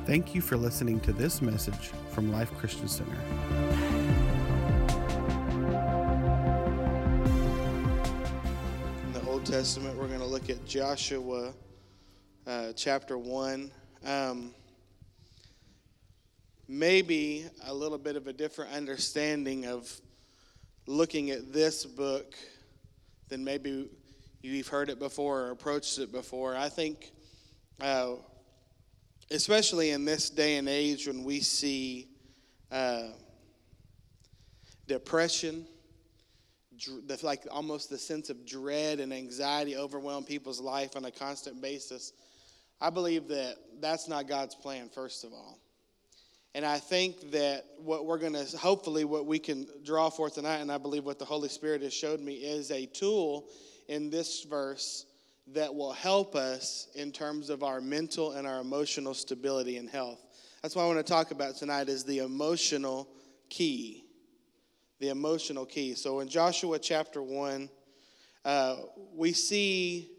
Thank you for listening to this message from Life Christian Center. In the Old Testament, we're going to look at Joshua chapter 1. Maybe a little bit of a different understanding of looking at this book than maybe you've heard it before or approached it before. I think, especially in this day and age when we see depression, like almost the sense of dread and anxiety overwhelm people's life on a constant basis, I believe that that's not God's plan, first of all. And I think that what we're going to, hopefully what we can draw forth tonight, and I believe what the Holy Spirit has showed me, is a tool in this verse that will help us in terms of our mental and our emotional stability and health. That's what I want to talk about tonight, is the emotional key. The emotional key. So in Joshua chapter 1, we see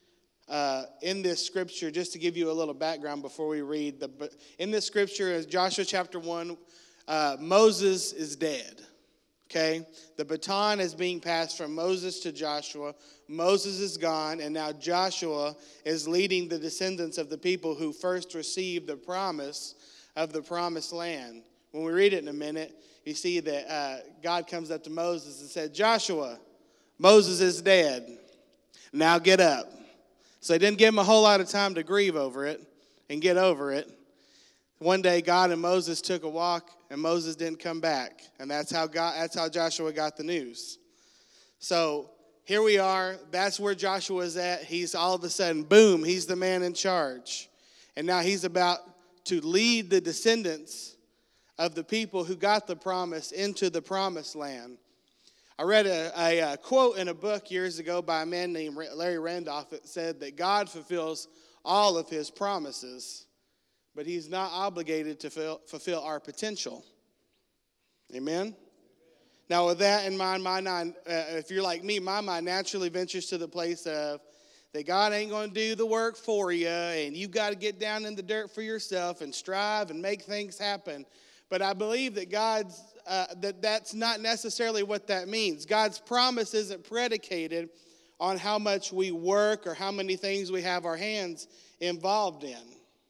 in this scripture, just to give you a little background before we read, in this scripture, as Joshua chapter 1, Moses is dead. Okay? The baton is being passed from Moses to Joshua. Moses is gone, and now Joshua is leading the descendants of the people who first received the promise of the promised land. When we read it in a minute, you see that God comes up to Moses and said, Joshua, Moses is dead. Now get up. So he didn't give him a whole lot of time to grieve over it and get over it. One day, God and Moses took a walk, and Moses didn't come back. And that's how Joshua got the news. So here we are. That's where Joshua is at. He's all of a sudden, boom, he's the man in charge. And now he's about to lead the descendants of the people who got the promise into the promised land. I read a quote in a book years ago by a man named Larry Randolph that said that God fulfills all of his promises, but he's not obligated to fulfill our potential. Amen? Now, with that in mind, if you're like me, my mind naturally ventures to the place of that God ain't going to do the work for you, and you've got to get down in the dirt for yourself and strive and make things happen. But I believe that that's not necessarily what that means. God's promise isn't predicated on how much we work or how many things we have our hands involved in.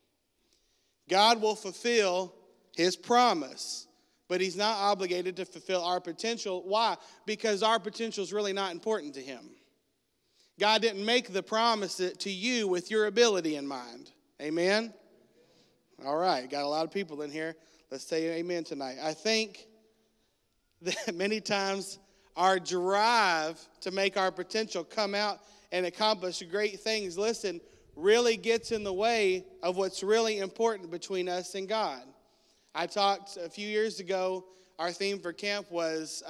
God will fulfill his promise, but he's not obligated to fulfill our potential. Why? Because our potential is really not important to him. God didn't make the promise to you with your ability in mind. Amen? All right, got a lot of people in here. Let's say amen tonight. I think that many times our drive to make our potential come out and accomplish great things, really gets in the way of what's really important between us and God. I talked a few years ago, our theme for camp was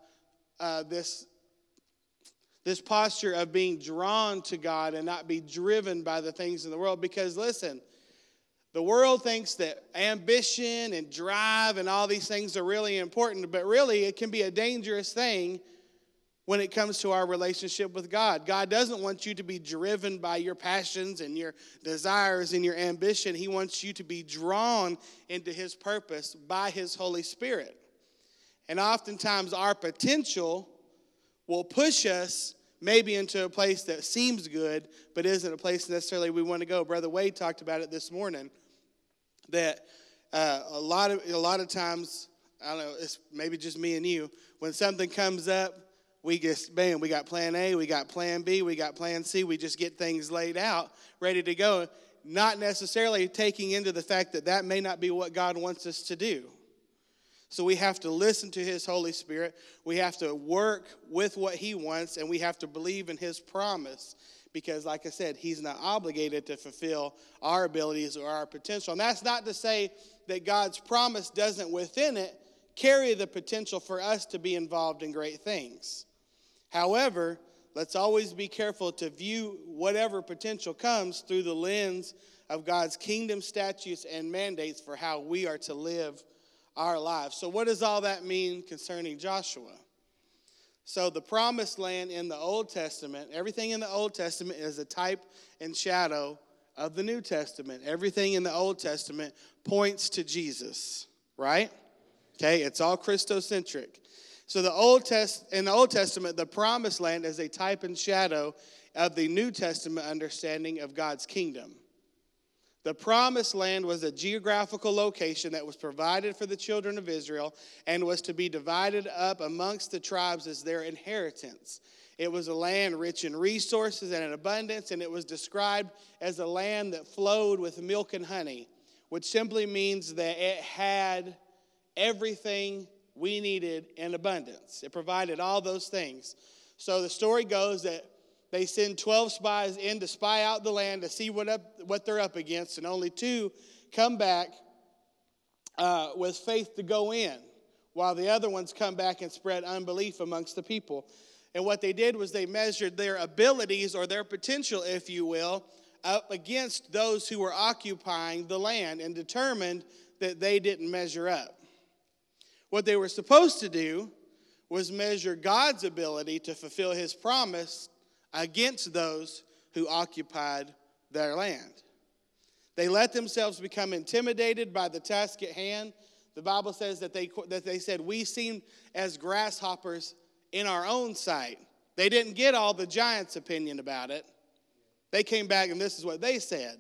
this posture of being drawn to God and not be driven by the things in the world. Because listen, the world thinks that ambition and drive and all these things are really important, but really it can be a dangerous thing when it comes to our relationship with God. God doesn't want you to be driven by your passions and your desires and your ambition. He wants you to be drawn into his purpose by his Holy Spirit. And oftentimes our potential will push us maybe into a place that seems good, but isn't a place necessarily we want to go. Brother Wade talked about it this morning, that a lot of times, I don't know, it's maybe just me and you, when something comes up, we got plan A, we got plan B, we got plan C, we just get things laid out, ready to go, not necessarily taking into the fact that may not be what God wants us to do. So we have to listen to his Holy Spirit, we have to work with what he wants, and we have to believe in his promise. Because, like I said, he's not obligated to fulfill our abilities or our potential. And that's not to say that God's promise doesn't within it carry the potential for us to be involved in great things. However, let's always be careful to view whatever potential comes through the lens of God's kingdom statutes and mandates for how we are to live our lives. So what does all that mean concerning Joshua? So the promised land in the Old Testament, everything in the Old Testament is a type and shadow of the New Testament. Everything in the Old Testament points to Jesus, right? Okay, it's all Christocentric. So in the Old Testament, the Promised Land is a type and shadow of the New Testament understanding of God's kingdom. The Promised Land was a geographical location that was provided for the children of Israel and was to be divided up amongst the tribes as their inheritance. It was a land rich in resources and in abundance, and it was described as a land that flowed with milk and honey, which simply means that it had everything we needed in abundance. It provided all those things. So the story goes that they send 12 spies in to spy out the land to see what they're up against, and only 2 come back with faith to go in, while the other ones come back and spread unbelief amongst the people. And what they did was they measured their abilities, or their potential, if you will, up against those who were occupying the land, and determined that they didn't measure up. What they were supposed to do was measure God's ability to fulfill his promise against those who occupied their land. They let themselves become intimidated by the task at hand. The Bible says that they said, we seem as grasshoppers in our own sight. They didn't get all the giants' opinion about it. They came back and this is what they said.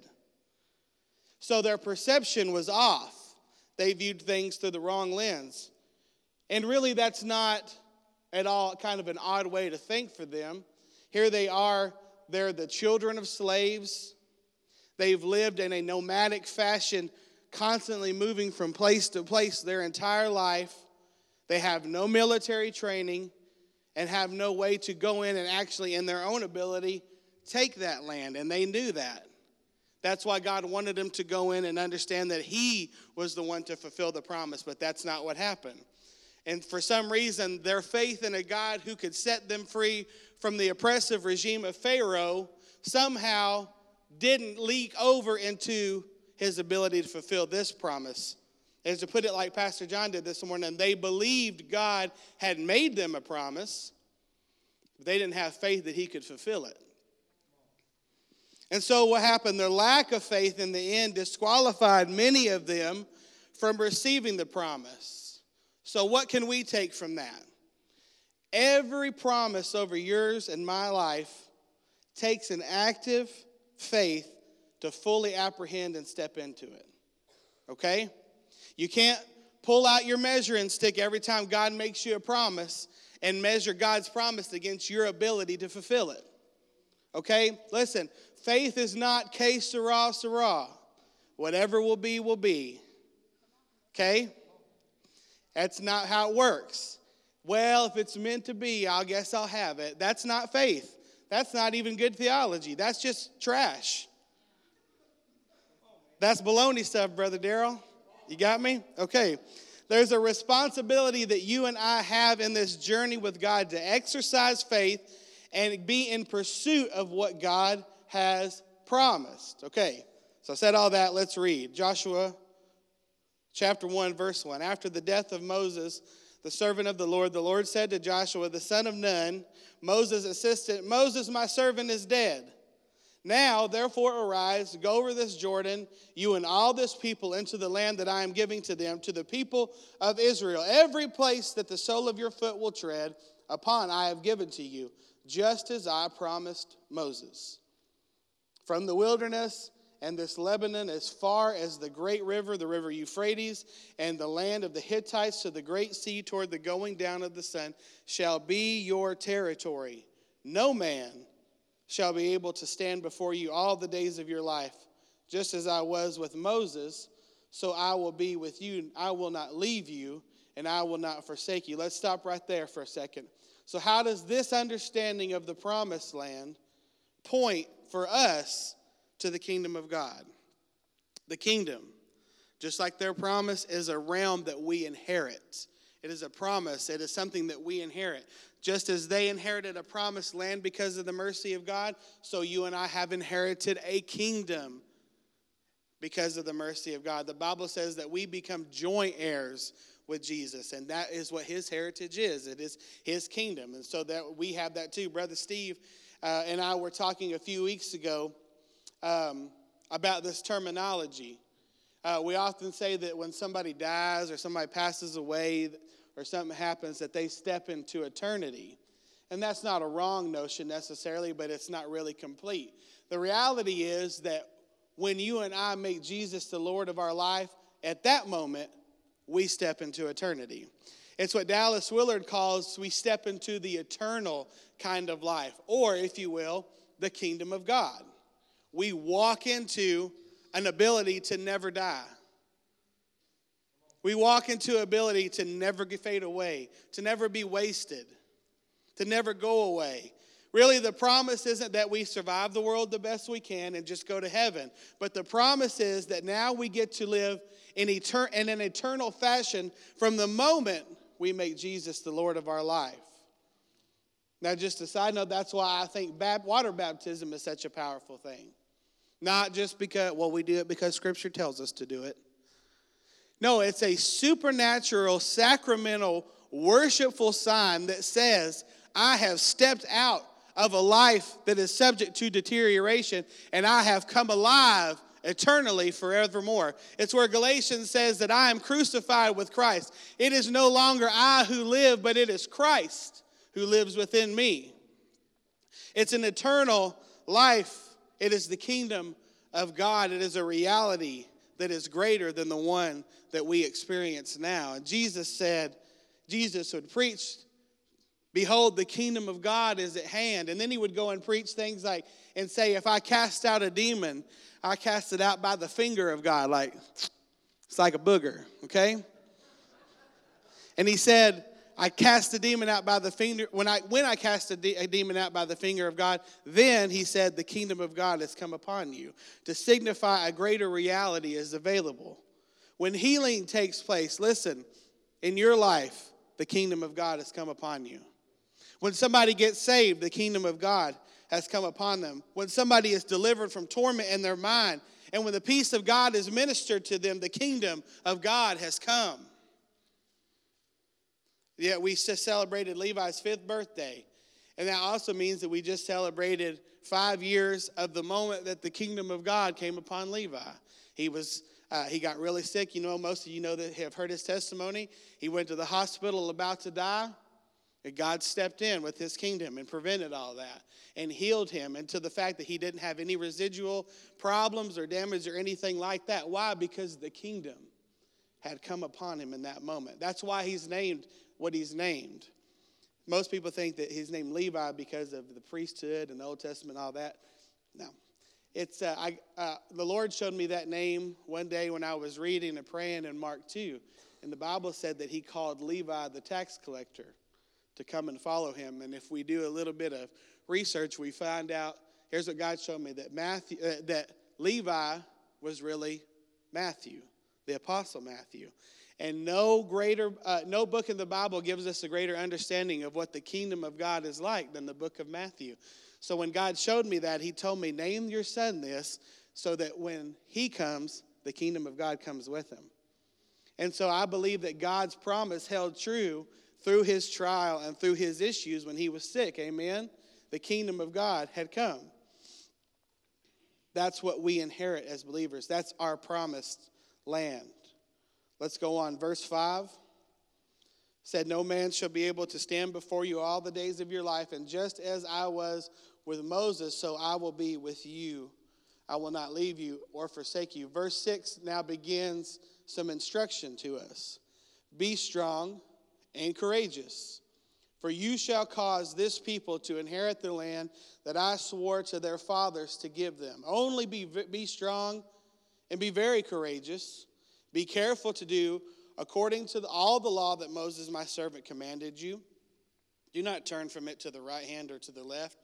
So their perception was off. They viewed things through the wrong lens. And really that's not at all kind of an odd way to think for them. Here they are, they're the children of slaves. They've lived in a nomadic fashion, constantly moving from place to place their entire life. They have no military training and have no way to go in and actually, in their own ability, take that land. And they knew that. That's why God wanted them to go in and understand that he was the one to fulfill the promise, but that's not what happened. And for some reason, their faith in a God who could set them free from the oppressive regime of Pharaoh somehow didn't leak over into his ability to fulfill this promise. As to put it like Pastor John did this morning, they believed God had made them a promise, but they didn't have faith that he could fulfill it. And so what happened? Their lack of faith in the end disqualified many of them from receiving the promise. So what can we take from that? Every promise over yours and my life takes an active faith to fully apprehend and step into it. Okay? You can't pull out your measuring stick every time God makes you a promise and measure God's promise against your ability to fulfill it. Okay? Listen, faith is not que sera, sera. Whatever will be, will be. Okay? That's not how it works. Well, if it's meant to be, I guess I'll have it. That's not faith. That's not even good theology. That's just trash. That's baloney stuff, Brother Darrell. You got me? Okay. There's a responsibility that you and I have in this journey with God to exercise faith and be in pursuit of what God has promised. Okay. So I said all that. Let's read. Joshua chapter 1, verse 1. After the death of Moses, the servant of the Lord said to Joshua, the son of Nun, Moses' assistant, Moses, my servant, is dead. Now, therefore, arise, go over this Jordan, you and all this people, into the land that I am giving to them, to the people of Israel. Every place that the sole of your foot will tread upon I have given to you, just as I promised Moses. From the wilderness and this Lebanon as far as the great river, the river Euphrates, and the land of the Hittites to the great sea toward the going down of the sun, shall be your territory. No man shall be able to stand before you all the days of your life. Just as I was with Moses, so I will be with you. I will not leave you, and I will not forsake you. Let's stop right there for a second. So how does this understanding of the promised land point for us to the kingdom of God? The kingdom, just like their promise, is a realm that we inherit. It is a promise. It is something that we inherit. Just as they inherited a promised land because of the mercy of God, so you and I have inherited a kingdom because of the mercy of God. The Bible says that we become joint heirs with Jesus, and that is what his heritage is. It is his kingdom, and so that we have that too. Brother Steve and I were talking a few weeks ago about this terminology. We often say that when somebody dies or somebody passes away or something happens, that they step into eternity. And that's not a wrong notion necessarily, but it's not really complete. The reality is that when you and I make Jesus the Lord of our life, at that moment, we step into eternity. It's what Dallas Willard calls, we step into the eternal kind of life, or, if you will, the kingdom of God. We walk into an ability to never die. We walk into ability to never fade away, to never be wasted, to never go away. Really, the promise isn't that we survive the world the best we can and just go to heaven. But the promise is that now we get to live in an eternal fashion from the moment we make Jesus the Lord of our life. Now, just a side note, that's why I think water baptism is such a powerful thing. Not just because, we do it because Scripture tells us to do it. No, it's a supernatural, sacramental, worshipful sign that says, I have stepped out of a life that is subject to deterioration, and I have come alive eternally forevermore. It's where Galatians says that I am crucified with Christ. It is no longer I who live, but it is Christ who lives within me. It's an eternal life. It is the kingdom of God. It is a reality that is greater than the one that we experience now. And Jesus would preach, behold, the kingdom of God is at hand. And then he would go and preach things like, and say, if I cast out a demon, I cast it out by the finger of God. Like, it's like a booger, okay? And he said, I cast the demon out by the finger. When I cast a demon out by the finger of God, then he said, the kingdom of God has come upon you. To signify a greater reality is available. When healing takes place, listen, in your life, the kingdom of God has come upon you. When somebody gets saved, the kingdom of God has come upon them. When somebody is delivered from torment in their mind, and when the peace of God is ministered to them, the kingdom of God has come. Yeah, we just celebrated Levi's 5th birthday. And that also means that we just celebrated 5 years of the moment that the kingdom of God came upon Levi. He got really sick. You know, most of you know that have heard his testimony. He went to the hospital about to die. And God stepped in with his kingdom and prevented all that and healed him, and to the fact that he didn't have any residual problems or damage or anything like that. Why? Because the kingdom had come upon him in that moment. That's why he's named what he's named. Most people think that he's named Levi because of the priesthood and the Old Testament and all that. No. It's the Lord showed me that name one day when I was reading and praying in Mark 2. And the Bible said that he called Levi the tax collector to come and follow him. And if we do a little bit of research, we find out, here's what God showed me, that Levi was really Matthew, the apostle Matthew. And no book in the Bible gives us a greater understanding of what the kingdom of God is like than the book of Matthew. So when God showed me that, he told me, name your son this, so that when he comes, the kingdom of God comes with him. And so I believe that God's promise held true through his trial and through his issues when he was sick. Amen? The kingdom of God had come. That's what we inherit as believers. That's our promised land. Let's go on. Verse 5 said, no man shall be able to stand before you all the days of your life, and just as I was with Moses, so I will be with you. I will not leave you or forsake you. Verse 6 now begins some instruction to us. Be strong and courageous, for you shall cause this people to inherit the land that I swore to their fathers to give them. Only be strong and be very courageous. Be careful to do according to all the law that Moses my servant commanded you. Do not turn from it to the right hand or to the left,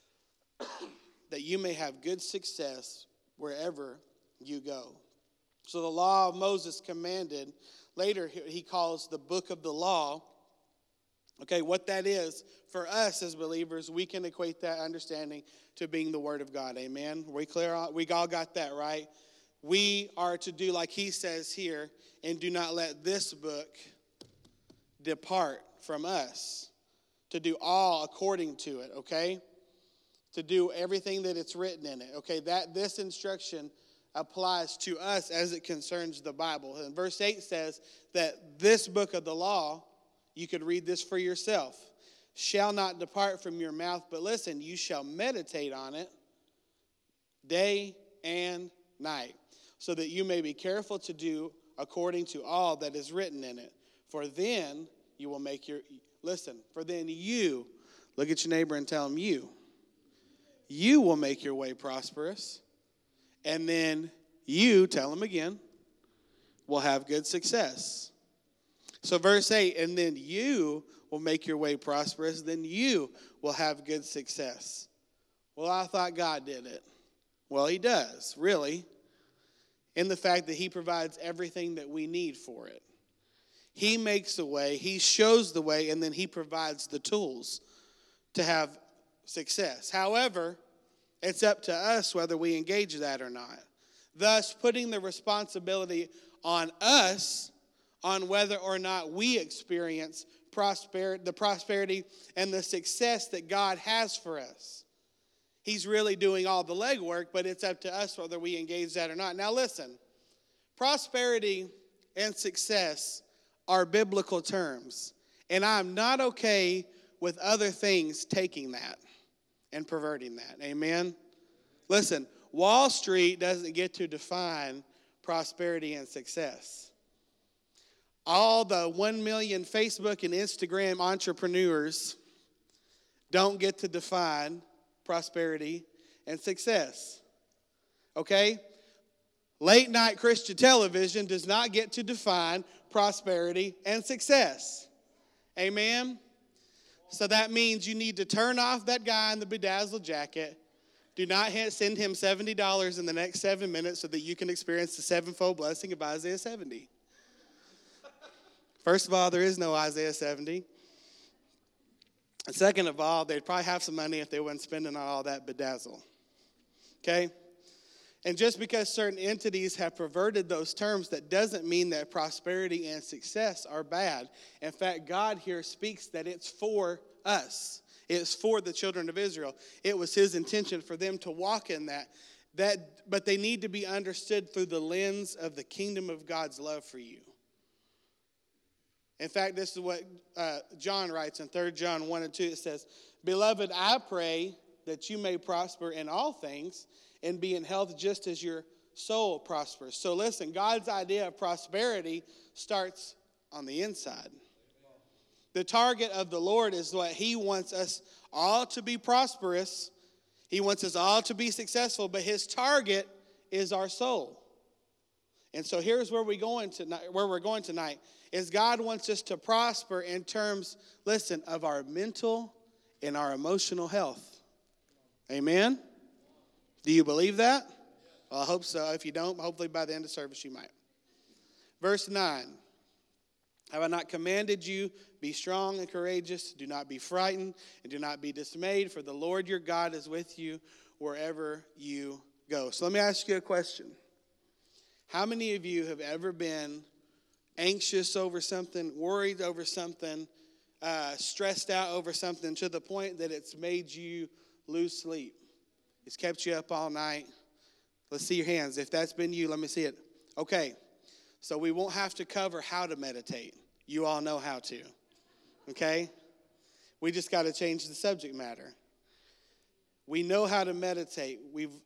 that you may have good success wherever you go. So the law of Moses commanded, later he calls the book of the law. Okay, what that is, for us as believers, we can equate that understanding to being the word of God. Amen? We all got that, right? We are to do like he says here, and do not let this book depart from us. To do all according to it, okay? To do everything that it's written in it, okay? This instruction applies to us as it concerns the Bible. And verse 8 says that this book of the law, you could read this for yourself, shall not depart from your mouth, but listen, you shall meditate on it day and night, so that you may be careful to do according to all that is written in it. For then you will make for then you, look at your neighbor and tell him you will make your way prosperous. And then you, tell him again, will have good success. So verse 8, and then you will make your way prosperous, then you will have good success. Well, I thought God did it. Well, he does, really, in the fact that he provides everything that we need for it. He makes the way, he shows the way, and then he provides the tools to have success. However, it's up to us whether we engage that or not. Thus, putting the responsibility on us on whether or not we experience the prosperity and the success that God has for us. He's really doing all the legwork, but it's up to us whether we engage that or not. Now listen, prosperity and success are biblical terms, and I'm not okay with other things taking that and perverting that. Amen? Listen, Wall Street doesn't get to define prosperity and success. All the 1 million Facebook and Instagram entrepreneurs don't get to define prosperity and success. Okay? Late night Christian television does not get to define prosperity and success. Amen? So that means you need to turn off that guy in the bedazzled jacket. Do not send him $70 in the next 7 minutes so that you can experience the sevenfold blessing of Isaiah 70. First of all, there is no Isaiah 70. And second of all, they'd probably have some money if they weren't spending on all that bedazzle. Okay? And just because certain entities have perverted those terms, that doesn't mean that prosperity and success are bad. In fact, God here speaks that it's for us. It's for the children of Israel. It was his intention for them to walk in that. But they need to be understood through the lens of the kingdom of God's love for you. In fact, this is what John writes in 3 John 1 and 2. It says, "Beloved, I pray that you may prosper in all things and be in health just as your soul prospers." So listen, God's idea of prosperity starts on the inside. The target of the Lord is what he wants us all to be prosperous. He wants us all to be successful, but his target is our soul. And so here's where we're going tonight, is God wants us to prosper in terms, listen, of our mental and our emotional health. Amen? Do you believe that? Well, I hope so. If you don't, hopefully by the end of service you might. Verse 9. "Have I not commanded you, be strong and courageous, do not be frightened, and do not be dismayed, for the Lord your God is with you wherever you go." So let me ask you a question. How many of you have ever been anxious over something, worried over something, stressed out over something to the point that it's made you lose sleep? It's kept you up all night. Let's see your hands. If that's been you, let me see it. Okay, so we won't have to cover how to meditate. You all know how to, okay? We just got to change the subject matter. We know how to meditate.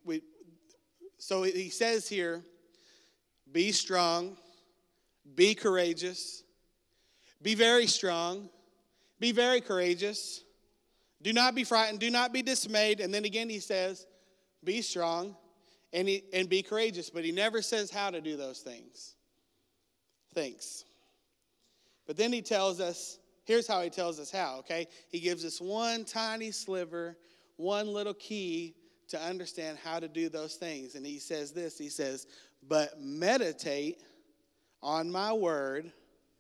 So he says here, be strong, be courageous, be very strong, be very courageous. Do not be frightened, do not be dismayed. And then again he says, be strong and be courageous. But he never says how to do those things. Thanks. But then he tells us, here's how he tells us how, okay? He gives us one tiny sliver, one little key to understand how to do those things. And he says this, he says, "But meditate on my word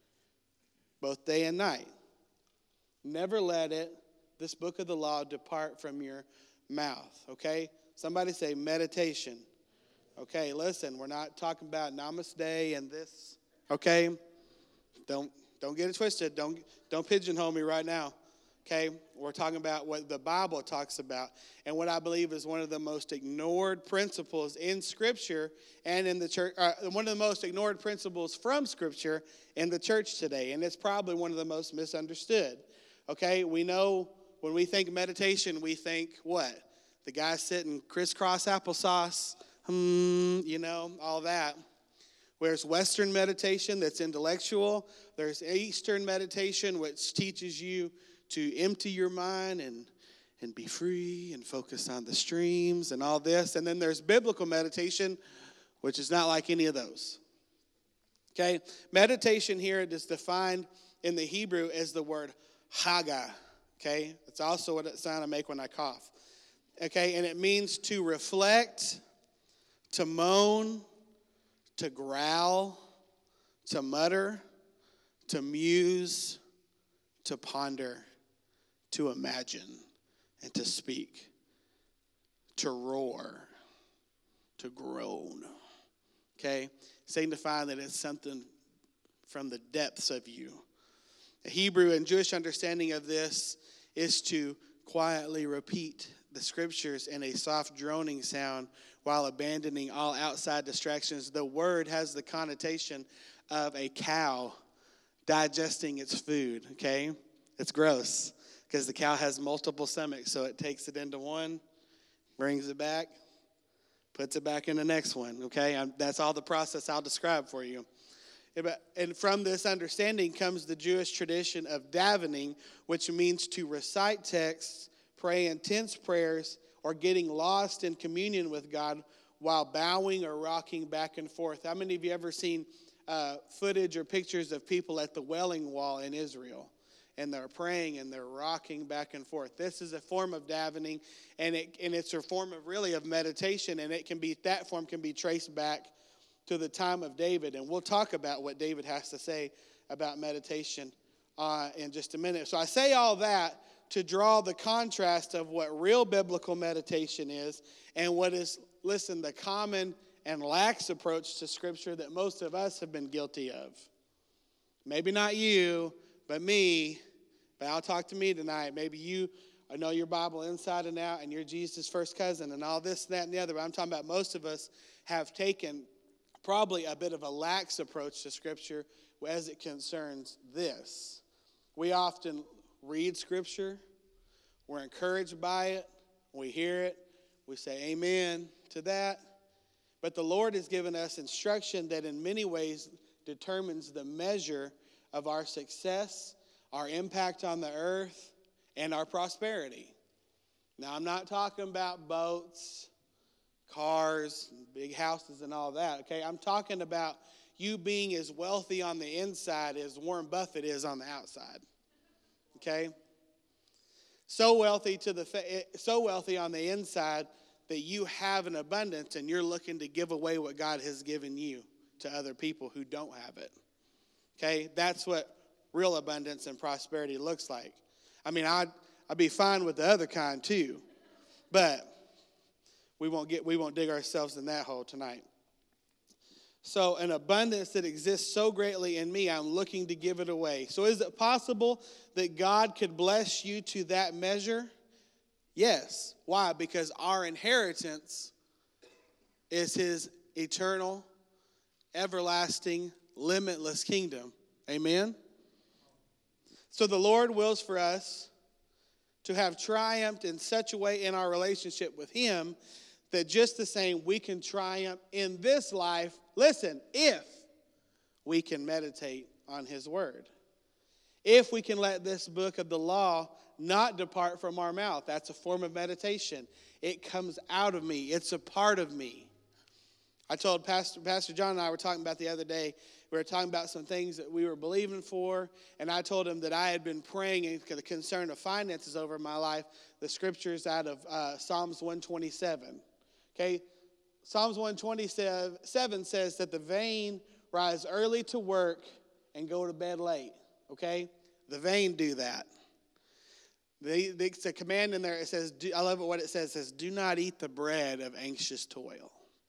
both day and night. Never let this book of the law, depart from your mouth." Okay? Somebody say meditation. Okay, listen, we're not talking about namaste and this. Okay? Don't get it twisted. Don't pigeonhole me right now. Okay, we're talking about what the Bible talks about and what I believe is one of the most ignored principles in Scripture and in the church, one of the most ignored principles from Scripture in the church today. And it's probably one of the most misunderstood. Okay, we know when we think meditation, we think what? The guy sitting crisscross applesauce, all that. There's Western meditation that's intellectual. There's Eastern meditation, which teaches you to empty your mind and be free and focus on the streams and all this. And then there's biblical meditation, which is not like any of those. Okay? Meditation here is defined in the Hebrew as the word haga. Okay? It's also what sound I make when I cough. Okay? And it means to reflect, to moan, to growl, to mutter, to muse, to ponder, to imagine, and to speak, to roar, to groan. Okay? Signifying that it's something from the depths of you. The Hebrew and Jewish understanding of this is to quietly repeat the scriptures in a soft droning sound while abandoning all outside distractions. The word has the connotation of a cow digesting its food, okay? It's gross because the cow has multiple stomachs, so it takes it into one, brings it back, puts it back in the next one, okay? That's all the process I'll describe for you. And from this understanding comes the Jewish tradition of davening, which means to recite texts, pray intense prayers, or getting lost in communion with God while bowing or rocking back and forth. How many of you ever seen footage or pictures of people at the Wailing Wall in Israel? And they're praying and they're rocking back and forth. This is a form of davening, and it's a form of meditation, and that form can be traced back to the time of David. And we'll talk about what David has to say about meditation in just a minute. So I say all that to draw the contrast of what real biblical meditation is and what is, the common and lax approach to Scripture that most of us have been guilty of. Maybe not you, but me. But I'll talk to me tonight. Maybe you know your Bible inside and out, and you're Jesus' first cousin and all this, that, and the other. But I'm talking about most of us have taken probably a bit of a lax approach to Scripture as it concerns this. We often read Scripture, we're encouraged by it, we hear it, we say amen to that. But the Lord has given us instruction that in many ways determines the measure of our success, our impact on the earth, and our prosperity. Now, I'm not talking about boats, cars, big houses, and all that, okay? I'm talking about you being as wealthy on the inside as Warren Buffett is on the outside, okay? So wealthy on the inside that you have an abundance and you're looking to give away what God has given you to other people who don't have it, okay? That's what real abundance and prosperity looks like. I mean, I'd be fine with the other kind too, but we won't dig ourselves in that hole tonight. So an abundance that exists so greatly in me, I'm looking to give it away. So is it possible that God could bless you to that measure? Yes. Why? Because our inheritance is his eternal, everlasting, limitless kingdom. Amen? So the Lord wills for us to have triumphed in such a way in our relationship with him that just the same we can triumph in this life, if we can meditate on his word. If we can let this book of the law not depart from our mouth. That's a form of meditation. It comes out of me. It's a part of me. I told Pastor John and I were talking about the other day, we were talking about some things that we were believing for, and I told him that I had been praying in the concern of finances over my life, the scriptures out of Psalms 127. Okay, Psalms 127 says that the vain rise early to work and go to bed late. Okay, the vain do that. It's a command in there. It says, I love it what it says. It says, do not eat the bread of anxious toil.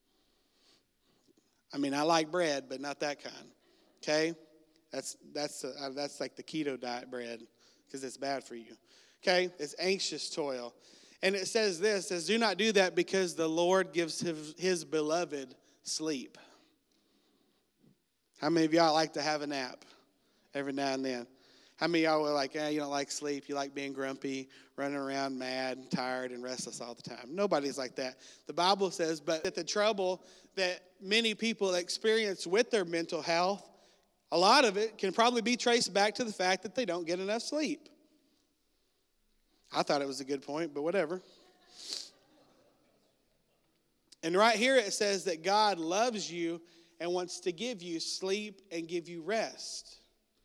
I mean, I like bread, but not that kind. Okay, that's like the keto diet bread because it's bad for you. Okay? It's anxious toil. And it says this, it says, do not do that because the Lord gives his beloved sleep. How many of y'all like to have a nap every now and then? How many of y'all are like, you don't like sleep, you like being grumpy, running around mad, tired, and restless all the time? Nobody's like that. The Bible says, but that the trouble that many people experience with their mental health, a lot of it can probably be traced back to the fact that they don't get enough sleep. I thought it was a good point, but whatever. And right here it says that God loves you and wants to give you sleep and give you rest.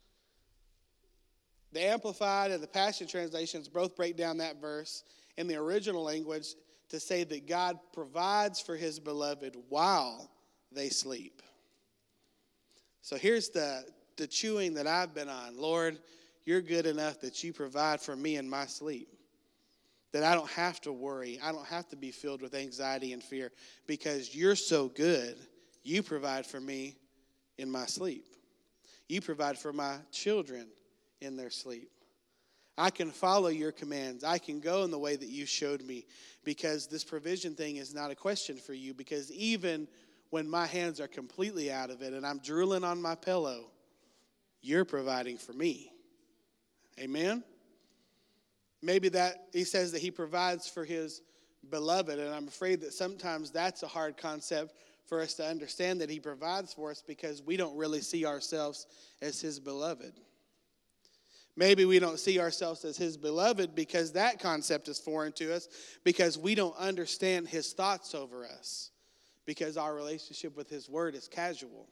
The Amplified and the Passion translations both break down that verse in the original language to say that God provides for his beloved while they sleep. So here's the chewing that I've been on. Lord, you're good enough that you provide for me in my sleep. That I don't have to worry. I don't have to be filled with anxiety and fear because you're so good. You provide for me in my sleep. You provide for my children in their sleep. I can follow your commands. I can go in the way that you showed me because this provision thing is not a question for you, because even when my hands are completely out of it and I'm drooling on my pillow, you're providing for me. Amen? Maybe that he says that he provides for his beloved, and I'm afraid that sometimes that's a hard concept for us to understand, that he provides for us because we don't really see ourselves as his beloved. Maybe we don't see ourselves as his beloved because that concept is foreign to us, because we don't understand his thoughts over us, because our relationship with his word is casual.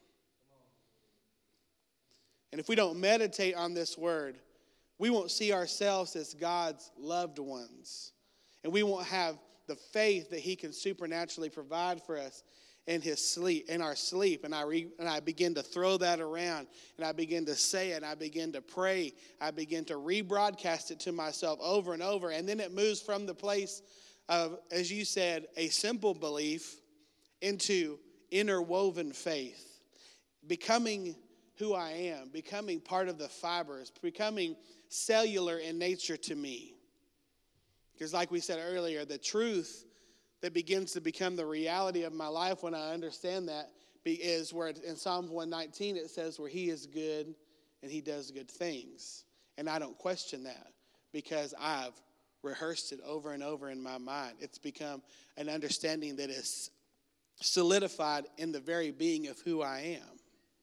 And if we don't meditate on this word, we won't see ourselves as God's loved ones. And we won't have the faith that he can supernaturally provide for us in his sleep, in our sleep. And I begin to throw that around, and I begin to say it, and I begin to pray. I begin to rebroadcast it to myself over and over. And then it moves from the place of, as you said, a simple belief into interwoven faith. Becoming who I am, becoming part of the fibers, becoming cellular in nature to me. Because like we said earlier, the truth that begins to become the reality of my life when I understand that is where in Psalm 119 it says where he is good and he does good things. And I don't question that because I've rehearsed it over and over in my mind. It's become an understanding that is solidified in the very being of who I am.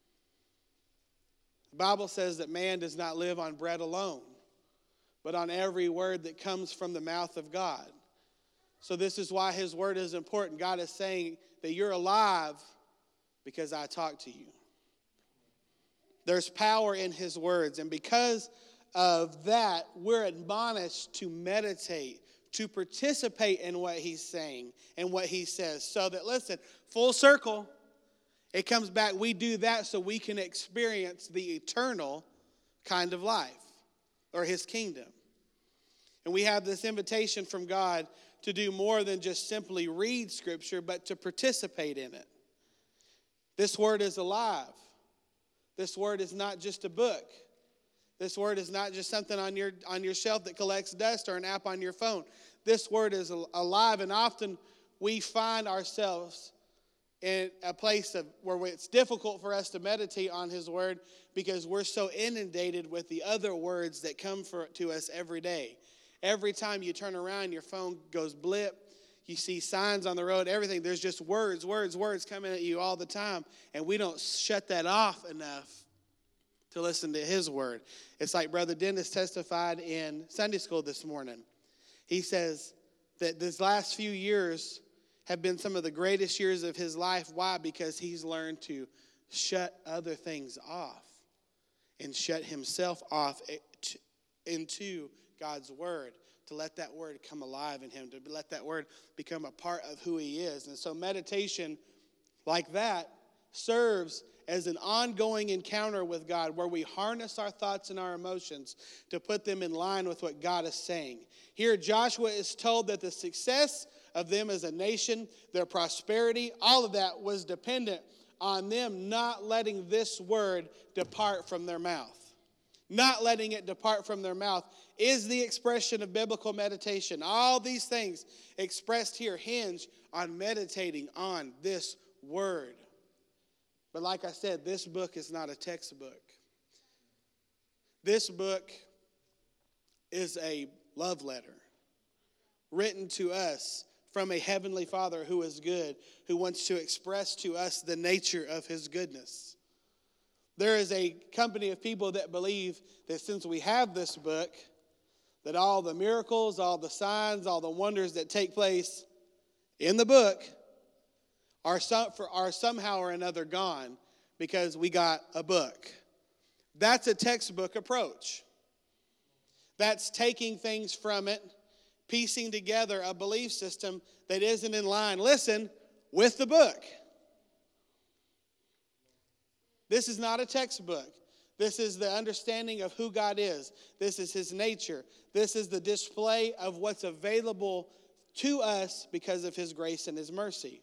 The Bible says that man does not live on bread alone, but on every word that comes from the mouth of God. So this is why his word is important. God is saying that you're alive because I talk to you. There's power in his words. And because of that, we're admonished to meditate, to participate in what he's saying and what he says. So that, listen, full circle, it comes back. We do that so we can experience the eternal kind of life, or his kingdom. And we have this invitation from God to do more than just simply read Scripture, but to participate in it. This word is alive. This word is not just a book. This word is not just something on your shelf that collects dust or an app on your phone. This word is alive, and often we find ourselves in a place where it's difficult for us to meditate on his word because we're so inundated with the other words that come to us every day. Every time you turn around, your phone goes blip. You see signs on the road, everything. There's just words coming at you all the time. And we don't shut that off enough to listen to his word. It's like Brother Dennis testified in Sunday school this morning. He says that this last few years have been some of the greatest years of his life. Why? Because he's learned to shut other things off and shut himself off into God's word, to let that word come alive in him, to let that word become a part of who he is. And so meditation like that serves as an ongoing encounter with God where we harness our thoughts and our emotions to put them in line with what God is saying. Here, Joshua is told that the success of them as a nation, their prosperity, all of that was dependent on them not letting this word depart from their mouth. Not letting it depart from their mouth. is the expression of biblical meditation. All these things expressed here hinge on meditating on this word. But like I said, this book is not a textbook. This book is a love letter written to us from a heavenly Father who is good, who wants to express to us the nature of his goodness. There is a company of people that believe that since we have this book, that all the miracles, all the signs, all the wonders that take place in the book are somehow or another gone because we got a book. That's a textbook approach. That's taking things from it, piecing together a belief system that isn't in line, listen, with the book. This is not a textbook. This is the understanding of who God is. This is his nature. This is the display of what's available to us because of his grace and his mercy.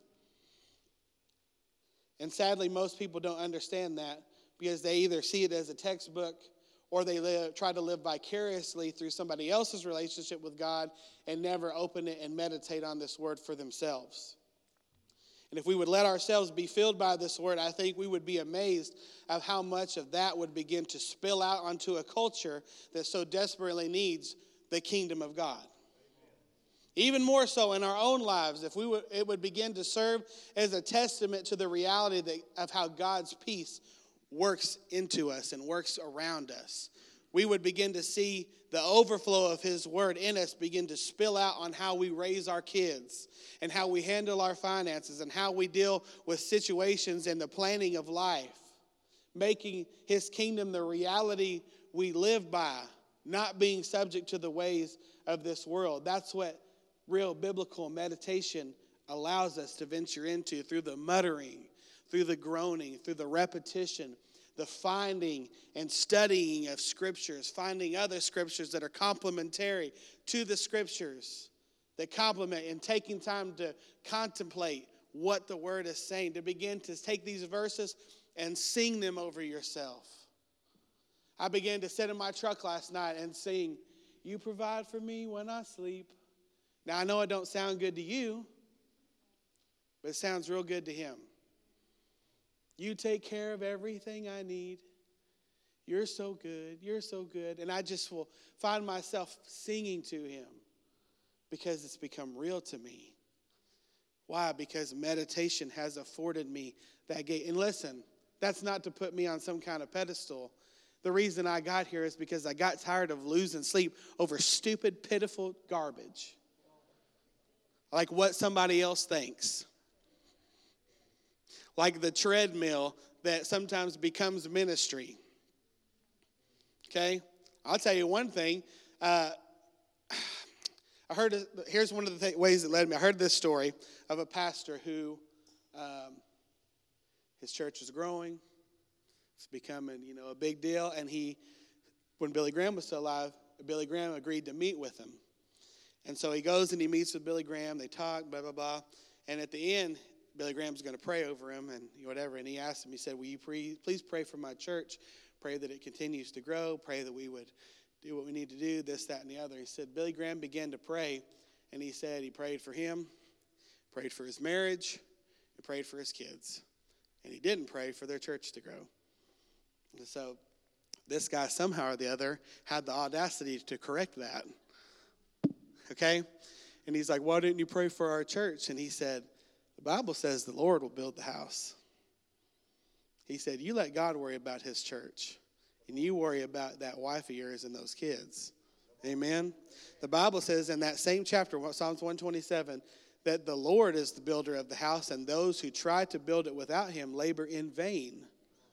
And sadly, most people don't understand that because they either see it as a textbook or they try to live vicariously through somebody else's relationship with God and never open it and meditate on this word for themselves. And if we would let ourselves be filled by this word, I think we would be amazed of how much of that would begin to spill out onto a culture that so desperately needs the kingdom of God. Even more so in our own lives, if it would begin to serve as a testament to the reality of how God's peace works into us and works around us. We would begin to see the overflow of his word in us begin to spill out on how we raise our kids and how we handle our finances and how we deal with situations and the planning of life, making his kingdom the reality we live by, not being subject to the ways of this world. That's what real biblical meditation allows us to venture into through the muttering, through the groaning, through the repetition, the finding and studying of scriptures, finding other scriptures that are complementary to the scriptures, that complement, and taking time to contemplate what the word is saying, to begin to take these verses and sing them over yourself. I began to sit in my truck last night and sing, "You provide for me when I sleep." Now, I know it don't sound good to you, but it sounds real good to him. You take care of everything I need. You're so good. You're so good. And I just will find myself singing to him because it's become real to me. Why? Because meditation has afforded me that gate. And listen, that's not to put me on some kind of pedestal. The reason I got here is because I got tired of losing sleep over stupid, pitiful garbage. Like what somebody else thinks. Like the treadmill that sometimes becomes ministry. Okay? I'll tell you one thing. Here's one of the ways that led me. I heard this story of a pastor who, his church was growing. It's becoming, a big deal. And when Billy Graham was still alive, Billy Graham agreed to meet with him. And so he goes and he meets with Billy Graham. They talk, blah, blah, blah. And at the end, Billy Graham's going to pray over him and whatever. And he asked him, he said, "Will you please pray for my church? Pray that it continues to grow. Pray that we would do what we need to do, this, that, and the other." He said, Billy Graham began to pray. And he said he prayed for him, prayed for his marriage, and prayed for his kids. And he didn't pray for their church to grow. And so this guy somehow or the other had the audacity to correct that. Okay? And he's like, "Why didn't you pray for our church?" And he said, "The Bible says the Lord will build the house." He said, "You let God worry about his church. And you worry about that wife of yours and those kids." Amen? The Bible says in that same chapter, Psalms 127, that the Lord is the builder of the house, and those who try to build it without him labor in vain.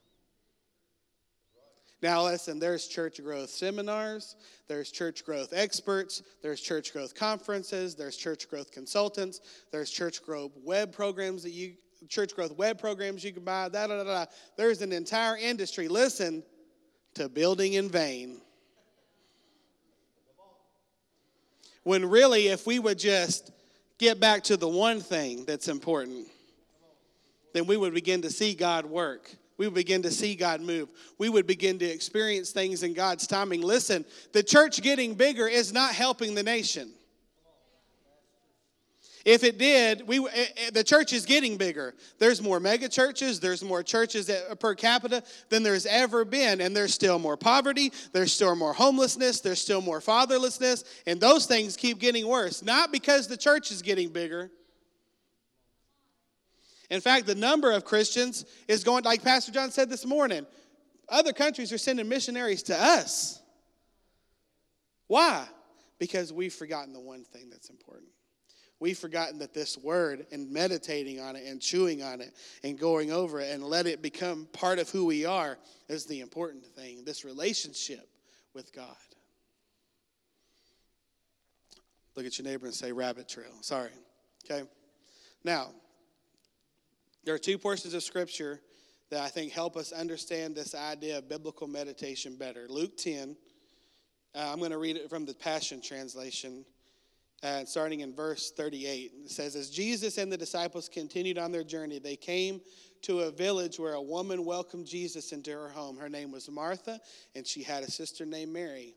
Now listen, there's church growth seminars, there's church growth experts, there's church growth conferences, there's church growth consultants, there's church growth web programs you can buy, There's an entire industry, listen, to building in vain. When really, if we would just get back to the one thing that's important, then we would begin to see God work we would begin to see God move. We would begin to experience things in God's timing. Listen, the church getting bigger is not helping the nation. If it did, the church is getting bigger. There's more mega churches. There's more churches per capita than there's ever been. And there's still more poverty. There's still more homelessness. There's still more fatherlessness. And those things keep getting worse. Not because the church is getting bigger. In fact, the number of Christians is going, like Pastor John said this morning, other countries are sending missionaries to us. Why? Because we've forgotten the one thing that's important. We've forgotten that this word and meditating on it and chewing on it and going over it and let it become part of who we are is the important thing, this relationship with God. Look at your neighbor and say, rabbit trail. Sorry. Okay? Now, there are two portions of Scripture that I think help us understand this idea of biblical meditation better. Luke 10, I'm going to read it from the Passion Translation. Starting in verse 38, it says, as Jesus and the disciples continued on their journey, they came to a village where a woman welcomed Jesus into her home. Her name was Martha, and she had a sister named Mary.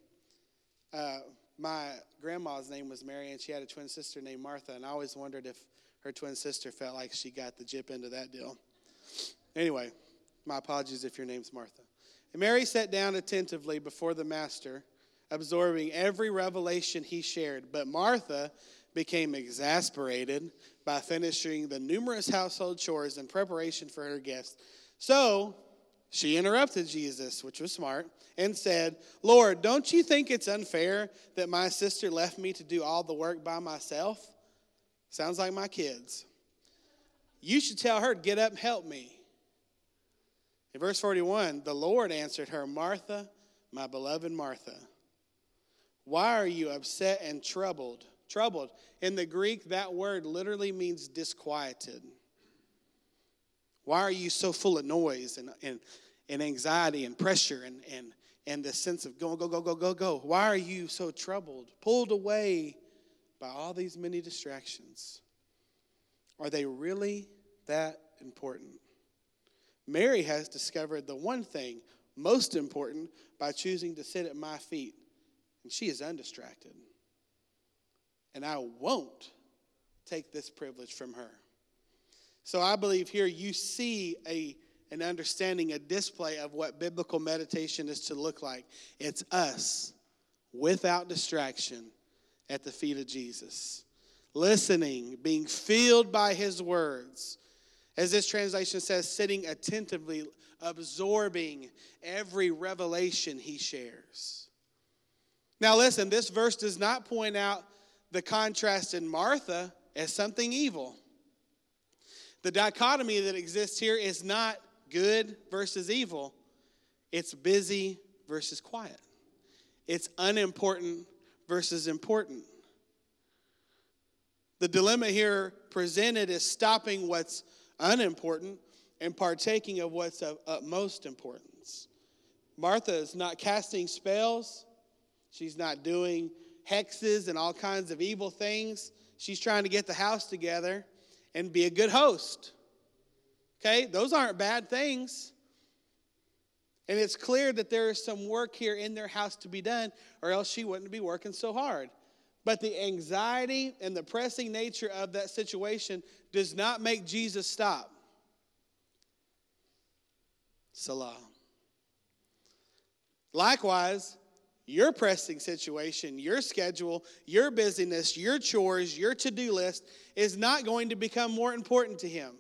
My grandma's name was Mary, and she had a twin sister named Martha, and I always wondered if her twin sister felt like she got the jip into that deal. Anyway, my apologies if your name's Martha. And Mary sat down attentively before the Master, absorbing every revelation he shared. But Martha became exasperated by finishing the numerous household chores in preparation for her guests. So she interrupted Jesus, which was smart, and said, Lord, don't you think it's unfair that my sister left me to do all the work by myself? Sounds like my kids. You should tell her to get up and help me. In verse 41, the Lord answered her, Martha, my beloved Martha, why are you upset and troubled? Troubled. In the Greek, that word literally means disquieted. Why are you so full of noise and anxiety and pressure and the sense of go, go, go, go, go, go? Why are you so troubled, pulled away by all these many distractions? Are they really that important? Mary has discovered the one thing most important by choosing to sit at my feet. And she is undistracted. And I won't take this privilege from her. So I believe here you see an understanding, a display of what biblical meditation is to look like. It's us, without distraction, at the feet of Jesus. Listening, being filled by his words. As this translation says, sitting attentively, absorbing every revelation he shares. Now listen, this verse does not point out the contrast in Martha as something evil. The dichotomy that exists here is not good versus evil. It's busy versus quiet. It's unimportant versus important. The dilemma here presented is stopping what's unimportant and partaking of what's of utmost importance. Martha is not casting spells. She's not doing hexes and all kinds of evil things. She's trying to get the house together and be a good host. Okay, those aren't bad things. And it's clear that there is some work here in their house to be done, or else she wouldn't be working so hard. But the anxiety and the pressing nature of that situation does not make Jesus stop. Salah. Likewise, your pressing situation, your schedule, your busyness, your chores, your to-do list is not going to become more important to him.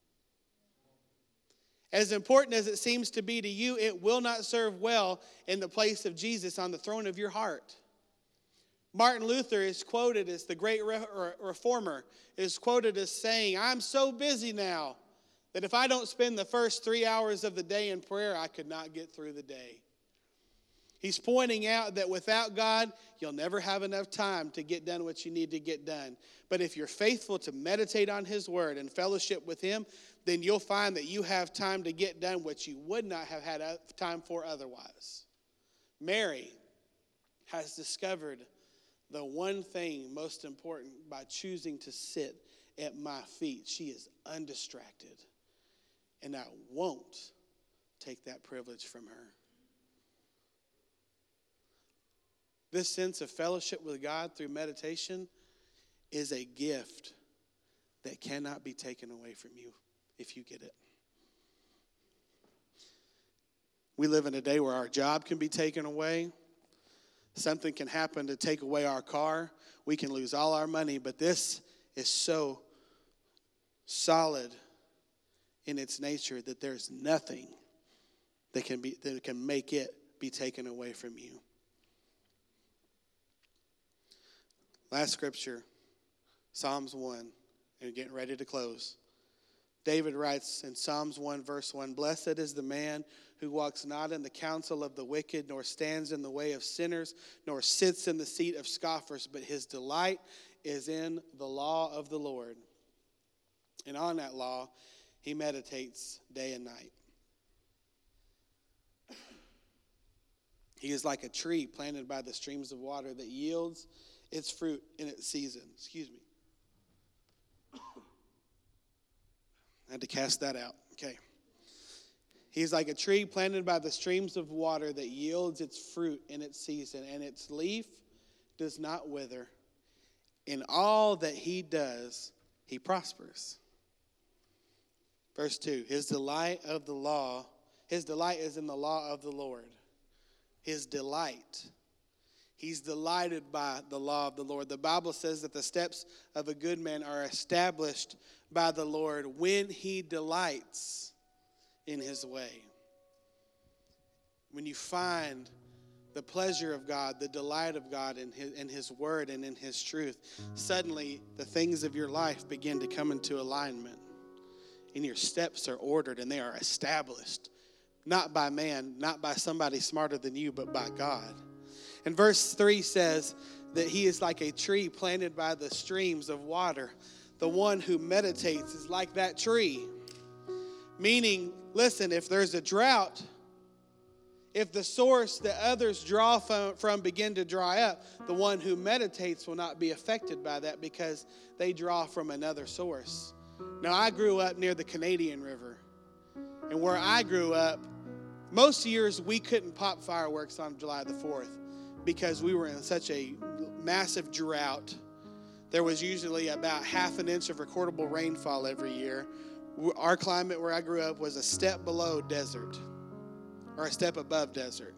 As important as it seems to be to you, it will not serve well in the place of Jesus on the throne of your heart. Martin Luther is quoted as the great reformer, is quoted as saying, I'm so busy now that if I don't spend the first 3 hours of the day in prayer, I could not get through the day. He's pointing out that without God, you'll never have enough time to get done what you need to get done. But if you're faithful to meditate on his word and fellowship with him, then you'll find that you have time to get done what you would not have had time for otherwise. Mary has discovered the one thing most important by choosing to sit at my feet. She is undistracted. And I won't take that privilege from her. This sense of fellowship with God through meditation is a gift that cannot be taken away from you if you get it. We live in a day where our job can be taken away. Something can happen to take away our car. We can lose all our money, but this is so solid in its nature that there's nothing that can make it be taken away from you. Last scripture, Psalms 1, and getting ready to close. David writes in Psalms 1, verse 1, "Blessed is the man who walks not in the counsel of the wicked, nor stands in the way of sinners, nor sits in the seat of scoffers, but his delight is in the law of the Lord. And on that law he meditates day and night." He is like a tree planted by the streams of water that yields its fruit in its season. Excuse me. I had to cast that out. Okay. He's like a tree planted by the streams of water that yields its fruit in its season, and its leaf does not wither. In all that he does, he prospers. Verse 2, his delight is in the law of the Lord. His delight. He's delighted by the law of the Lord. The Bible says that the steps of a good man are established by the Lord when he delights in his way. When you find the pleasure of God, the delight of God in his word and in his truth, suddenly the things of your life begin to come into alignment. And your steps are ordered and they are established. Not by man, not by somebody smarter than you, but by God. And verse 3 says that he is like a tree planted by the streams of water. The one who meditates is like that tree. Meaning, listen, if there's a drought, if the source that others draw from begin to dry up, the one who meditates will not be affected by that because they draw from another source. Now, I grew up near the Canadian River. And where I grew up, most years we couldn't pop fireworks on July the 4th because we were in such a massive drought. There was usually about half an inch of recordable rainfall every year. Our climate where I grew up was a step below desert, or a step above desert.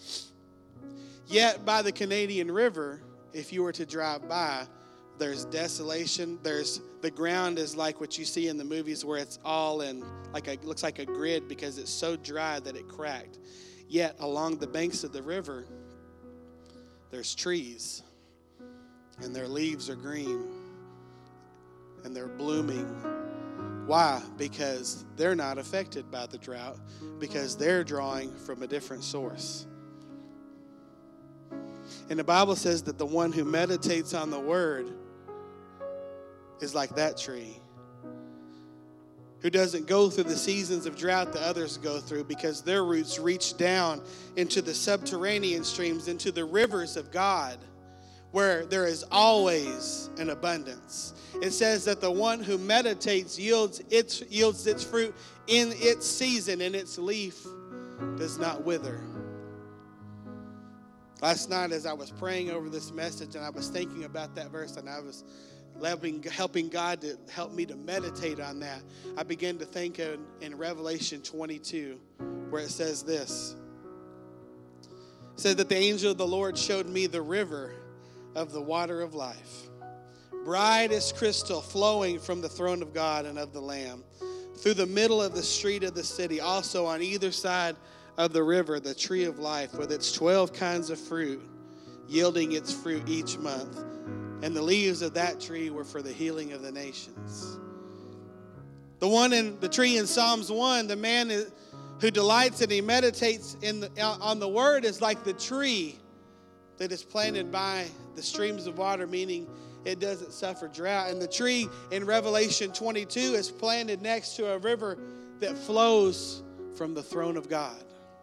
Yet by the Canadian River, if you were to drive by, there's desolation. The ground is like what you see in the movies where it's all in looks like a grid because it's so dry that it cracked. Yet along the banks of the river, there's trees, and their leaves are green, and they're blooming. Why? Because they're not affected by the drought, because they're drawing from a different source. And the Bible says that the one who meditates on the word is like that tree, who doesn't go through the seasons of drought that others go through because their roots reach down into the subterranean streams, into the rivers of God, where there is always an abundance. It says that the one who meditates yields its fruit in its season, and its leaf does not wither. Last night as I was praying over this message and I was thinking about that verse and I was helping God to help me to meditate on that, I began to think in Revelation 22 where it says this. It said that the angel of the Lord showed me the river of the water of life, bright as crystal, flowing from the throne of God and of the Lamb, through the middle of the street of the city. Also on either side of the river, the tree of life with its 12 kinds of fruit, yielding its fruit each month. And the leaves of that tree were for the healing of the nations. The tree in Psalms 1, the man who delights and he meditates on the word is like the tree that is planted by the streams of water, meaning it doesn't suffer drought. And the tree in Revelation 22 is planted next to a river that flows from the throne of God.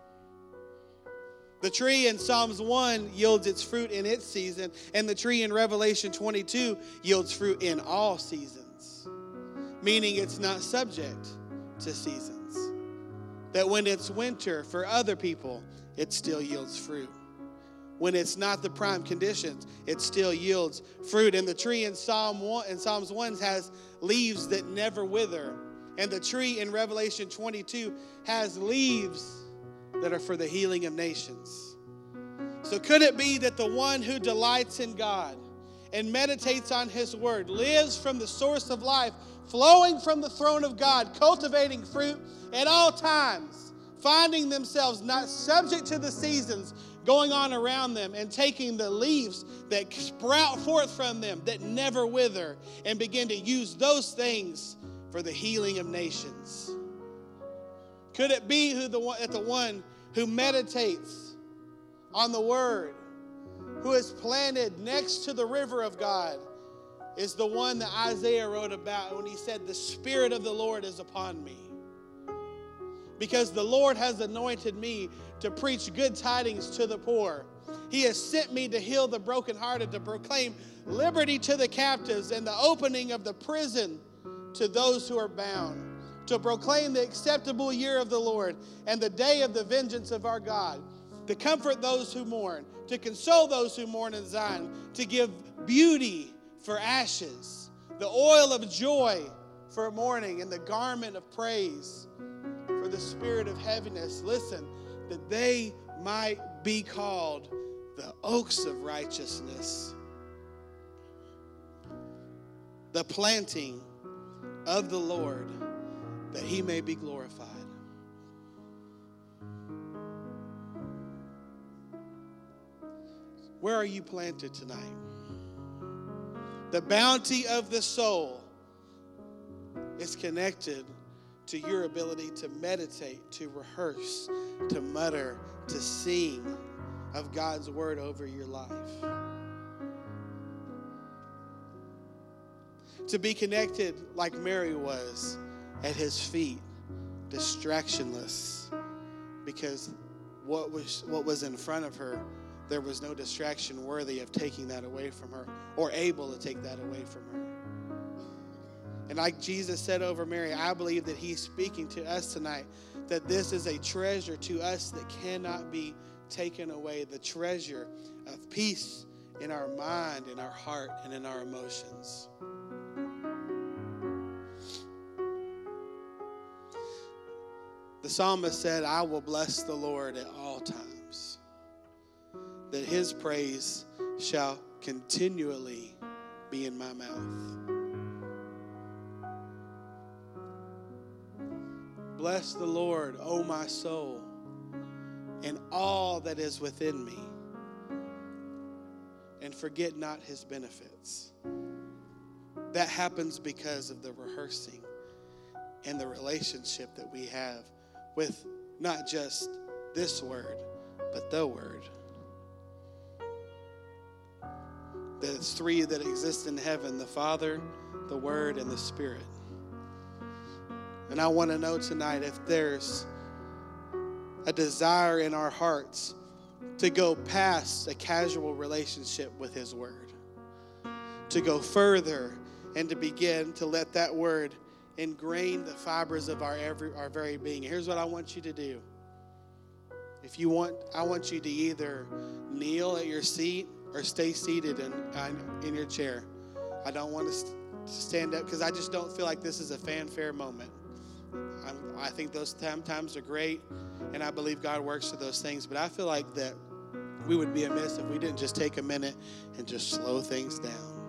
The tree in Psalms 1 yields its fruit in its season, and the tree in Revelation 22 yields fruit in all seasons, meaning it's not subject to seasons. that when it's winter for other people, it still yields fruit. When it's not the prime conditions, it still yields fruit. And the tree in Psalms 1 has leaves that never wither. And the tree in Revelation 22 has leaves that are for the healing of nations. So could it be that the one who delights in God and meditates on his word lives from the source of life, flowing from the throne of God, cultivating fruit at all times, finding themselves not subject to the seasons going on around them, and taking the leaves that sprout forth from them that never wither and begin to use those things for the healing of nations? Could it be that the one who meditates on the word, who is planted next to the river of God, is the one that Isaiah wrote about when he said, "The Spirit of the Lord is upon me, because the Lord has anointed me to preach good tidings to the poor. He has sent me to heal the brokenhearted, to proclaim liberty to the captives and the opening of the prison to those who are bound, to proclaim the acceptable year of the Lord and the day of the vengeance of our God, to comfort those who mourn, to console those who mourn in Zion, to give beauty for ashes, the oil of joy for mourning, and the garment of praise for the spirit of heaviness." Listen, that they might be called the oaks of righteousness, the planting of the Lord, that he may be glorified. Where are you planted tonight? The bounty of the soul is connected to your ability to meditate, to rehearse, to mutter, to sing of God's word over your life. To be connected like Mary was at his feet, distractionless, because what was in front of her, there was no distraction worthy of taking that away from her or able to take that away from her. And like Jesus said over Mary, I believe that he's speaking to us tonight, that this is a treasure to us that cannot be taken away, the treasure of peace in our mind, in our heart, and in our emotions. The psalmist said, "I will bless the Lord at all times, that his praise shall continually be in my mouth." Bless the Lord, O my soul, and all that is within me, and forget not his benefits. That happens because of the rehearsing and the relationship that we have with not just this word, but the word. There's three that exist in heaven: the Father, the Word, and the Spirit. And I want to know tonight if there's a desire in our hearts to go past a casual relationship with his word, to go further and to begin to let that word ingrain the fibers of our very being. Here's what I want you to do. I want you to either kneel at your seat or stay seated in your chair. I don't want to stand up because I just don't feel like this is a fanfare moment. I think those times are great, and I believe God works through those things, but I feel like that we would be amiss if we didn't just take a minute and just slow things down.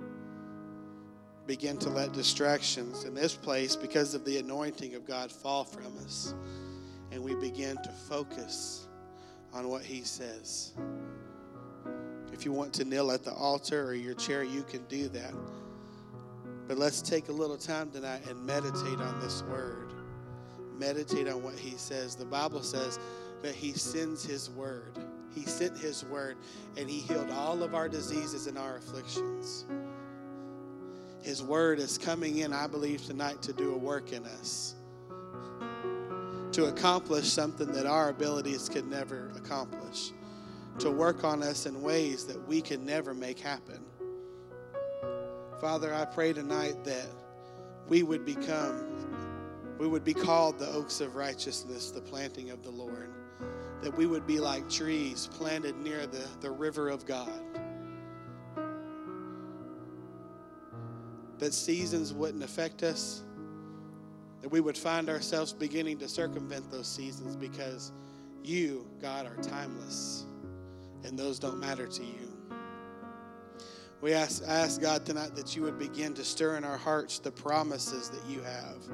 Begin to let distractions in this place, because of the anointing of God, fall from us, and we begin to focus on what he says. If you want to kneel at the altar or your chair, you can do that. But let's take a little time tonight and meditate on this word. Meditate on what he says. The Bible says that he sends his word. He sent his word, and he healed all of our diseases and our afflictions. His word is coming in, I believe, tonight to do a work in us, to accomplish something that our abilities could never accomplish, to work on us in ways that we can never make happen. Father, I pray tonight that we would become We would be called the oaks of righteousness, the planting of the Lord. That we would be like trees planted near the river of God. That seasons wouldn't affect us. That we would find ourselves beginning to circumvent those seasons because you, God, are timeless. And those don't matter to you. I ask God tonight that you would begin to stir in our hearts the promises that you have.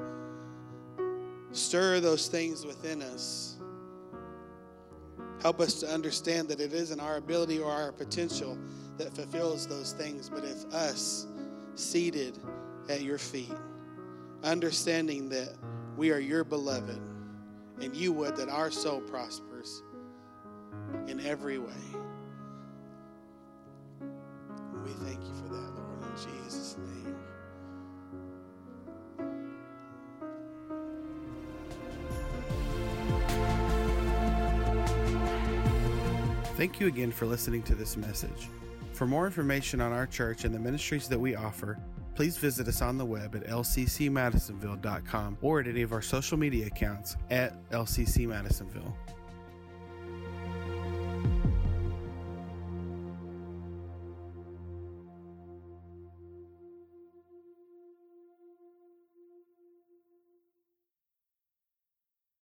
Stir those things within us. Help us to understand that it isn't our ability or our potential that fulfills those things, but it's us seated at your feet, understanding that we are your beloved, and you would that our soul prospers in every way. We thank you for that, Lord, in Jesus' name. Thank you again for listening to this message. For more information on our church and the ministries that we offer, please visit us on the web at lccmadisonville.com or at any of our social media accounts at LCC Madisonville.